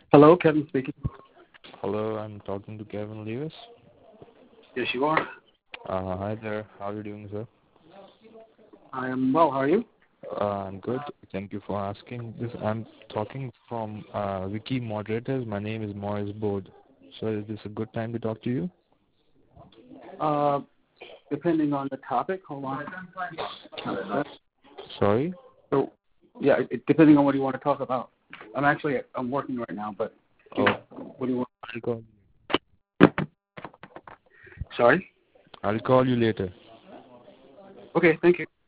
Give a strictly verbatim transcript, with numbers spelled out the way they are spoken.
Hello, Kevin speaking. Hello, I'm talking to Kevin Lewis. Yes, you are. Uh, hi there. How are you doing, sir? I am well. How are you? Uh, I'm good. Thank you for asking. This I'm talking from uh, Wiki Moderators. My name is Morris Bode. So is this a good time to talk to you? Uh, depending on the topic. Hold on. Sorry? So, yeah, it, depending on what you want to talk about. I'm actually I'm working right now, but Oh, what do you want? I'll call. Sorry. I'll call you later. Okay, thank you.